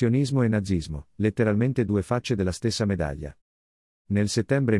Sionismo e nazismo, letteralmente due facce della stessa medaglia. Nel settembre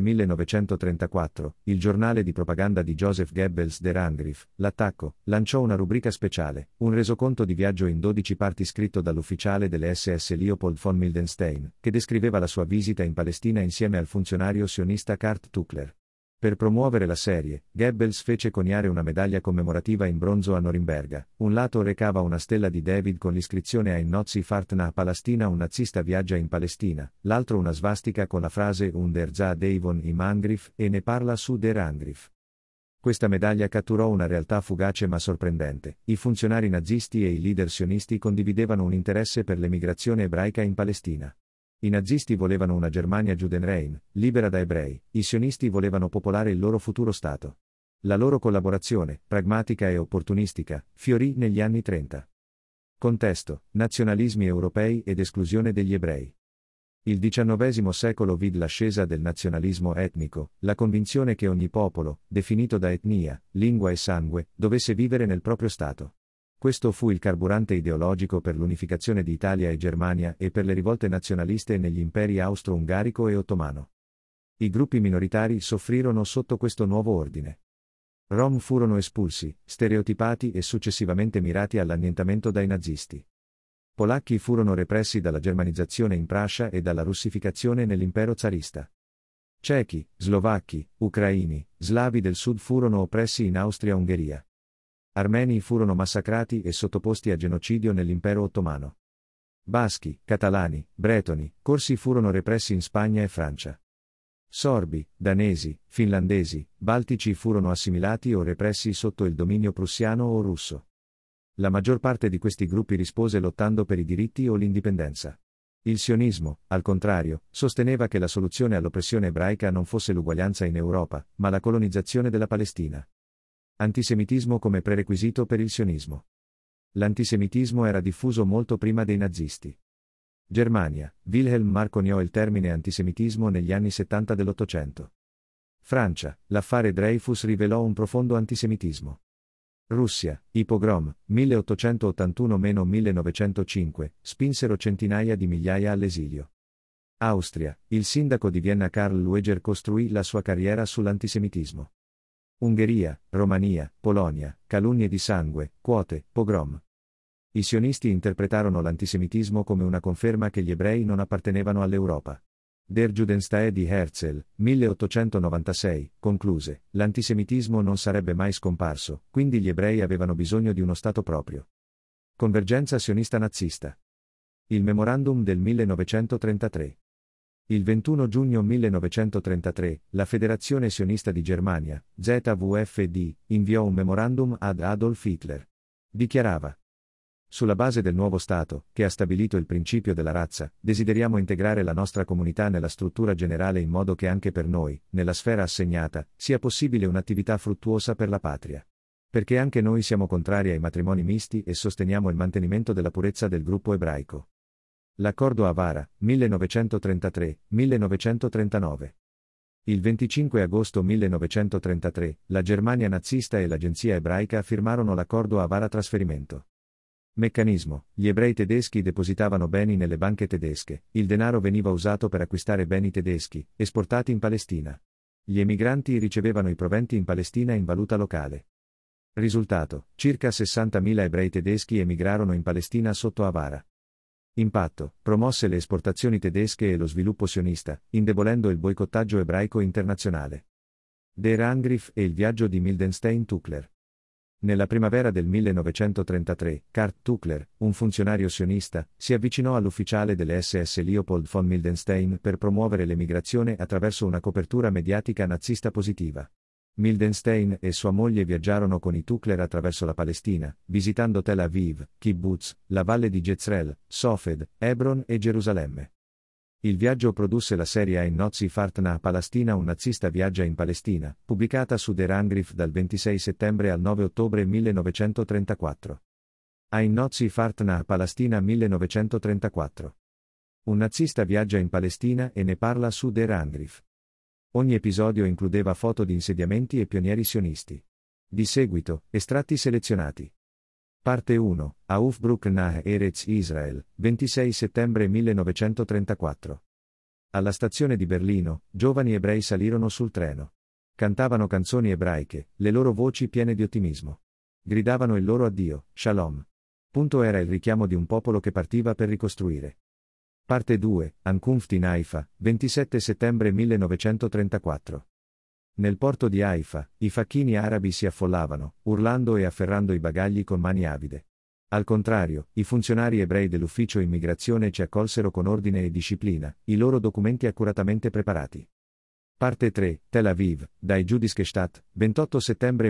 1934, il giornale di propaganda di Joseph Goebbels Der Angriff, L'attacco, lanciò una rubrica speciale, un resoconto di viaggio in 12 parti scritto dall'ufficiale delle SS Leopold von Mildenstein, che descriveva la sua visita in Palestina insieme al funzionario sionista Kurt Tuchler. Per promuovere la serie, Goebbels fece coniare una medaglia commemorativa in bronzo a Norimberga. Un lato recava una stella di David con l'iscrizione Ein Nazi fahrt nach Palästina, un nazista viaggia in Palestina, l'altro una svastica con la frase Und er sah Devon im Angriff e ne parla su Der Angriff. Questa medaglia catturò una realtà fugace ma sorprendente: i funzionari nazisti e i leader sionisti condividevano un interesse per l'emigrazione ebraica in Palestina. I nazisti volevano una Germania Judenrein, libera da ebrei, i sionisti volevano popolare il loro futuro Stato. La loro collaborazione, pragmatica e opportunistica, fiorì negli anni 30. Contesto: nazionalismi europei ed esclusione degli ebrei. Il XIX secolo vide l'ascesa del nazionalismo etnico, la convinzione che ogni popolo, definito da etnia, lingua e sangue, dovesse vivere nel proprio Stato. Questo fu il carburante ideologico per l'unificazione di Italia e Germania e per le rivolte nazionaliste negli imperi austro-ungarico e ottomano. I gruppi minoritari soffrirono sotto questo nuovo ordine. Rom furono espulsi, stereotipati e successivamente mirati all'annientamento dai nazisti. Polacchi furono repressi dalla germanizzazione in Prussia e dalla russificazione nell'impero zarista. Cechi, slovacchi, ucraini, slavi del sud furono oppressi in Austria-Ungheria. Armeni furono massacrati e sottoposti a genocidio nell'impero ottomano. Baschi, catalani, bretoni, corsi furono repressi in Spagna e Francia. Sorbi, danesi, finlandesi, baltici furono assimilati o repressi sotto il dominio prussiano o russo. La maggior parte di questi gruppi rispose lottando per i diritti o l'indipendenza. Il sionismo, al contrario, sosteneva che la soluzione all'oppressione ebraica non fosse l'uguaglianza in Europa, ma la colonizzazione della Palestina. Antisemitismo come prerequisito per il sionismo. L'antisemitismo era diffuso molto prima dei nazisti. Germania: Wilhelm Marr coniò il termine antisemitismo negli anni 70 dell'Ottocento. Francia: l'affare Dreyfus rivelò un profondo antisemitismo. Russia: i pogrom, 1881-1905, spinsero centinaia di migliaia all'esilio. Austria: il sindaco di Vienna Karl Lueger costruì la sua carriera sull'antisemitismo. Ungheria, Romania, Polonia: calunnie di sangue, quote, pogrom. I sionisti interpretarono l'antisemitismo come una conferma che gli ebrei non appartenevano all'Europa. Der Judenstaat di Herzl, 1896, concluse: l'antisemitismo non sarebbe mai scomparso, quindi gli ebrei avevano bisogno di uno Stato proprio. Convergenza sionista nazista. Il memorandum del 1933. Il 21 giugno 1933, la Federazione Sionista di Germania, ZVFD, inviò un memorandum ad Adolf Hitler. Dichiarava: sulla base del nuovo Stato, che ha stabilito il principio della razza, desideriamo integrare la nostra comunità nella struttura generale in modo che anche per noi, nella sfera assegnata, sia possibile un'attività fruttuosa per la patria. Perché anche noi siamo contrari ai matrimoni misti e sosteniamo il mantenimento della purezza del gruppo ebraico. L'accordo Avara, 1933-1939. Il 25 agosto 1933, la Germania nazista e l'agenzia ebraica firmarono l'accordo Avara trasferimento. Meccanismo: gli ebrei tedeschi depositavano beni nelle banche tedesche, il denaro veniva usato per acquistare beni tedeschi, esportati in Palestina. Gli emigranti ricevevano i proventi in Palestina in valuta locale. Risultato: circa 60.000 ebrei tedeschi emigrarono in Palestina sotto Avara. Impatto: promosse le esportazioni tedesche e lo sviluppo sionista, indebolendo il boicottaggio ebraico internazionale. Der Angriff e il viaggio di Mildenstein-Tuchler. Nella primavera del 1933, Kurt Tuchler, un funzionario sionista, si avvicinò all'ufficiale delle SS Leopold von Mildenstein per promuovere l'emigrazione attraverso una copertura mediatica nazista positiva. Mildenstein e sua moglie viaggiarono con i Tuchler attraverso la Palestina, visitando Tel Aviv, Kibbutz, la valle di Jezreel, Sofed, Hebron e Gerusalemme. Il viaggio produsse la serie Ein Nazi fahrt nach Palästina, un nazista viaggia in Palestina, pubblicata su Der Angriff dal 26 settembre al 9 ottobre 1934. Ein Nazi fahrt nach Palästina 1934. Un nazista viaggia in Palestina e ne parla su Der Angriff. Ogni episodio includeva foto di insediamenti e pionieri sionisti. Di seguito, estratti selezionati. Parte 1, Aufbruch nach Eretz Israel, 26 settembre 1934. Alla stazione di Berlino, giovani ebrei salirono sul treno. Cantavano canzoni ebraiche, le loro voci piene di ottimismo. Gridavano il loro addio, Shalom. Era il richiamo di un popolo che partiva per ricostruire. Parte 2, Ankunft in Haifa, 27 settembre 1934. Nel porto di Haifa, i facchini arabi si affollavano, urlando e afferrando i bagagli con mani avide. Al contrario, i funzionari ebrei dell'ufficio immigrazione ci accolsero con ordine e disciplina, i loro documenti accuratamente preparati. Parte 3, Tel Aviv, dai Jüdische Stadt, 28 settembre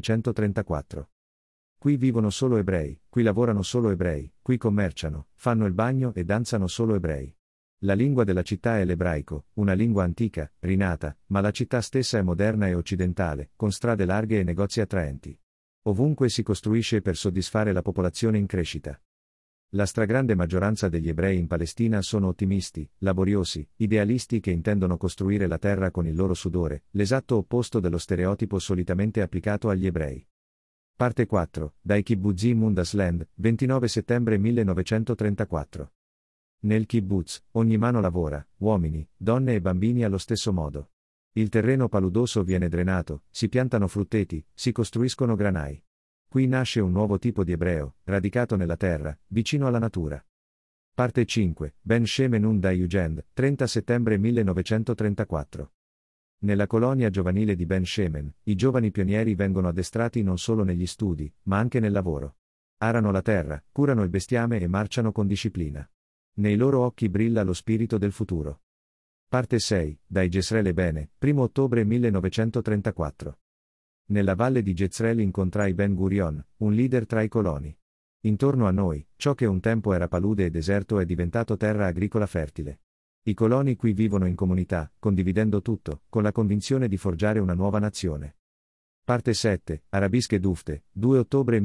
1934. Qui vivono solo ebrei, qui lavorano solo ebrei, qui commerciano, fanno il bagno e danzano solo ebrei. La lingua della città è l'ebraico, una lingua antica, rinata, ma la città stessa è moderna e occidentale, con strade larghe e negozi attraenti. Ovunque si costruisce per soddisfare la popolazione in crescita. La stragrande maggioranza degli ebrei in Palestina sono ottimisti, laboriosi, idealisti che intendono costruire la terra con il loro sudore, l'esatto opposto dello stereotipo solitamente applicato agli ebrei. Parte 4, dai Kibbutzim und das Land, 29 settembre 1934. Nel kibbutz, ogni mano lavora, uomini, donne e bambini allo stesso modo. Il terreno paludoso viene drenato, si piantano frutteti, si costruiscono granai. Qui nasce un nuovo tipo di ebreo, radicato nella terra, vicino alla natura. Parte 5, Ben Shemen und die Jugend, 30 settembre 1934. Nella colonia giovanile di Ben Shemen, i giovani pionieri vengono addestrati non solo negli studi, ma anche nel lavoro. Arano la terra, curano il bestiame e marciano con disciplina. Nei loro occhi brilla lo spirito del futuro. Parte 6, dai Jezreel Bene, 1 ottobre 1934. Nella valle di Jezreel incontrai Ben Gurion, un leader tra i coloni. Intorno a noi, ciò che un tempo era palude e deserto è diventato terra agricola fertile. I coloni qui vivono in comunità, condividendo tutto, con la convinzione di forgiare una nuova nazione. Parte 7, Arabische Dufte, 2 ottobre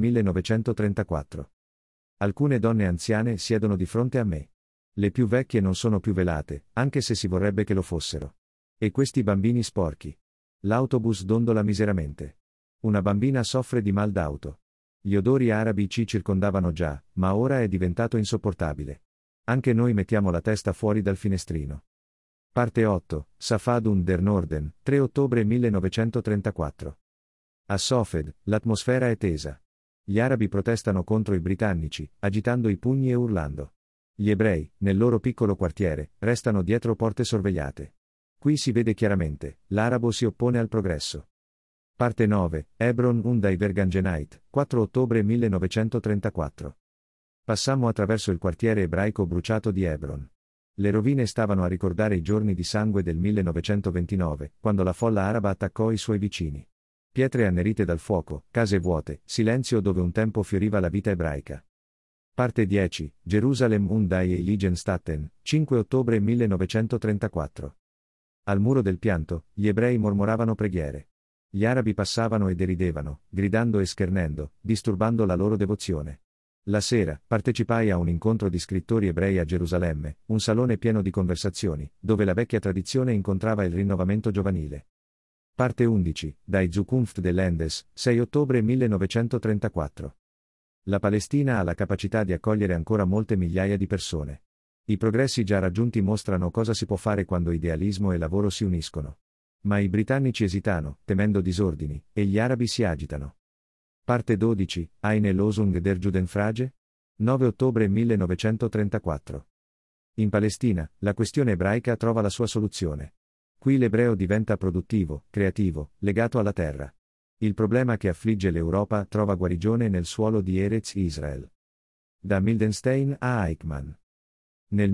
1934. Alcune donne anziane siedono di fronte a me. Le più vecchie non sono più velate, anche se si vorrebbe che lo fossero. E questi bambini sporchi. L'autobus dondola miseramente. Una bambina soffre di mal d'auto. Gli odori arabi ci circondavano già, ma ora è diventato insopportabile. Anche noi mettiamo la testa fuori dal finestrino. Parte 8, Safad und der Norden, 3 ottobre 1934. A Sofed, l'atmosfera è tesa. Gli arabi protestano contro i britannici, agitando i pugni e urlando. Gli ebrei, nel loro piccolo quartiere, restano dietro porte sorvegliate. Qui si vede chiaramente, l'arabo si oppone al progresso. Parte 9, Hebron und die Vergangenheit, 4 ottobre 1934. Passammo attraverso il quartiere ebraico bruciato di Hebron. Le rovine stavano a ricordare i giorni di sangue del 1929, quando la folla araba attaccò i suoi vicini. Pietre annerite dal fuoco, case vuote, silenzio dove un tempo fioriva la vita ebraica. Parte 10, Gerusalem und die Heiligenstätten, 5 ottobre 1934. Al muro del pianto, gli ebrei mormoravano preghiere. Gli arabi passavano e deridevano, gridando e schernendo, disturbando la loro devozione. La sera, partecipai a un incontro di scrittori ebrei a Gerusalemme, un salone pieno di conversazioni, dove la vecchia tradizione incontrava il rinnovamento giovanile. Parte 11, dai Zukunft des Landes, 6 ottobre 1934. La Palestina ha la capacità di accogliere ancora molte migliaia di persone. I progressi già raggiunti mostrano cosa si può fare quando idealismo e lavoro si uniscono. Ma i britannici esitano, temendo disordini, e gli arabi si agitano. Parte 12, Eine Losung der Judenfrage? 9 ottobre 1934. In Palestina, la questione ebraica trova la sua soluzione. Qui l'ebreo diventa produttivo, creativo, legato alla terra. Il problema che affligge l'Europa trova guarigione nel suolo di Eretz Israel. Da Mildenstein a Eichmann. Nel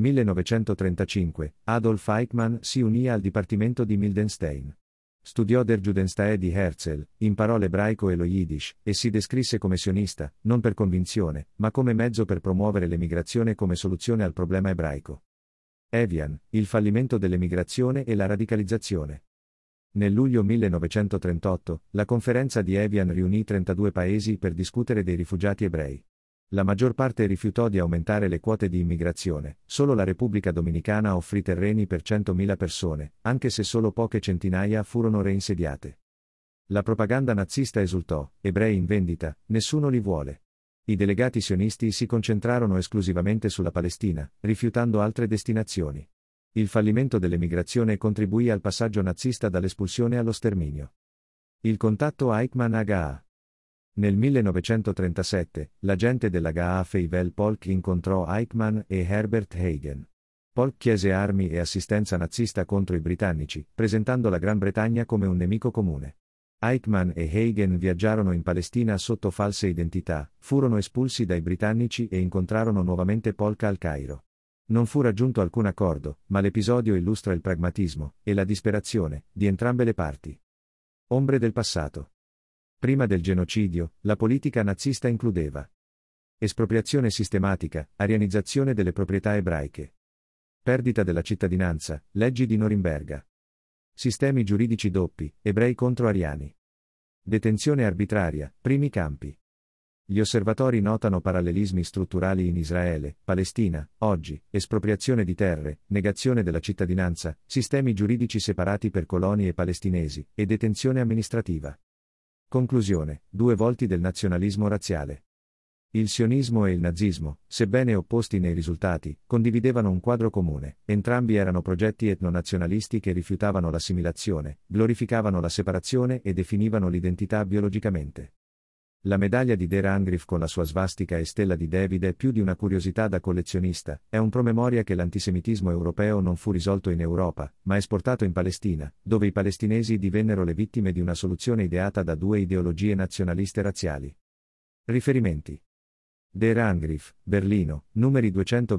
1935, Adolf Eichmann si unì al dipartimento di Mildenstein. Studiò der Judenstae di Herzl, imparò l'ebraico e lo Yiddish, e si descrisse come sionista, non per convinzione, ma come mezzo per promuovere l'emigrazione come soluzione al problema ebraico. Evian, il fallimento dell'emigrazione e la radicalizzazione. Nel luglio 1938, la conferenza di Evian riunì 32 paesi per discutere dei rifugiati ebrei. La maggior parte rifiutò di aumentare le quote di immigrazione, solo la Repubblica Dominicana offrì terreni per 100.000 persone, anche se solo poche centinaia furono reinsediate. La propaganda nazista esultò, ebrei in vendita, nessuno li vuole. I delegati sionisti si concentrarono esclusivamente sulla Palestina, rifiutando altre destinazioni. Il fallimento dell'emigrazione contribuì al passaggio nazista dall'espulsione allo sterminio. Il contatto Eichmann-Hagaa. Nel 1937, l'agente della Hagaa Feivel Polk incontrò Eichmann e Herbert Hagen. Polk chiese armi e assistenza nazista contro i britannici, presentando la Gran Bretagna come un nemico comune. Eichmann e Hagen viaggiarono in Palestina sotto false identità, furono espulsi dai britannici e incontrarono nuovamente Polk al Cairo. Non fu raggiunto alcun accordo, ma l'episodio illustra il pragmatismo e la disperazione di entrambe le parti. Ombre del passato. Prima del genocidio, la politica nazista includeva espropriazione sistematica, arianizzazione delle proprietà ebraiche, perdita della cittadinanza, leggi di Norimberga, sistemi giuridici doppi, ebrei contro ariani, detenzione arbitraria, primi campi. Gli osservatori notano parallelismi strutturali in Israele, Palestina, oggi, espropriazione di terre, negazione della cittadinanza, sistemi giuridici separati per coloni e palestinesi, e detenzione amministrativa. Conclusione: due volti del nazionalismo razziale. Il sionismo e il nazismo, sebbene opposti nei risultati, condividevano un quadro comune, entrambi erano progetti etnonazionalisti che rifiutavano l'assimilazione, glorificavano la separazione e definivano l'identità biologicamente. La medaglia di Der Angriff con la sua svastica e stella di David è più di una curiosità da collezionista, è un promemoria che l'antisemitismo europeo non fu risolto in Europa, ma esportato in Palestina, dove i palestinesi divennero le vittime di una soluzione ideata da due ideologie nazionaliste razziali. Riferimenti. Der Angriff, Berlino, numeri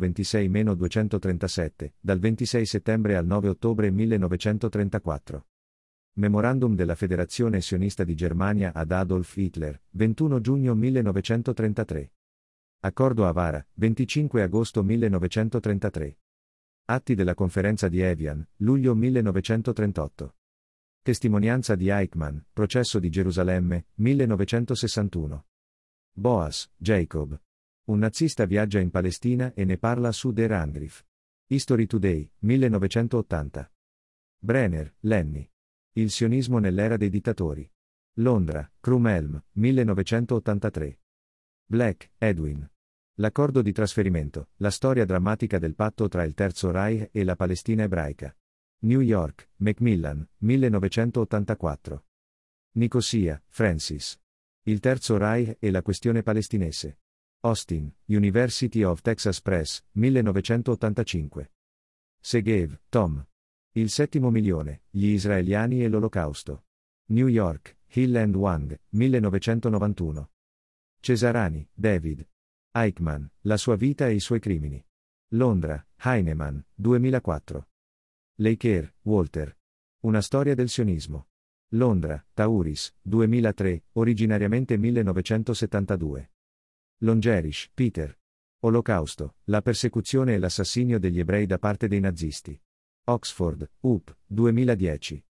226-237, dal 26 settembre al 9 ottobre 1934. Memorandum della Federazione Sionista di Germania ad Adolf Hitler, 21 giugno 1933. Accordo Avara, 25 agosto 1933. Atti della Conferenza di Evian, luglio 1938. Testimonianza di Eichmann, Processo di Gerusalemme, 1961. Boas, Jacob. Un nazista viaggia in Palestina e ne parla su Der Angriff. History Today, 1980. Brenner, Lenny. Il sionismo nell'era dei dittatori. Londra, Crum-Elm, 1983. Black, Edwin. L'accordo di trasferimento, la storia drammatica del patto tra il Terzo Reich e la Palestina ebraica. New York, Macmillan, 1984. Nicosia, Francis. Il Terzo Reich e la questione palestinese. Austin, University of Texas Press, 1985. Segev, Tom. Il settimo milione, gli israeliani e l'Olocausto. New York, Hill and Wang, 1991. Cesarani, David. Eichmann, la sua vita e i suoi crimini. Londra, Heinemann, 2004. Leiker, Walter. Una storia del sionismo. Londra, Tauris, 2003, originariamente 1972. Longerish, Peter. Olocausto, la persecuzione e l'assassinio degli ebrei da parte dei nazisti. Oxford, UP, 2010.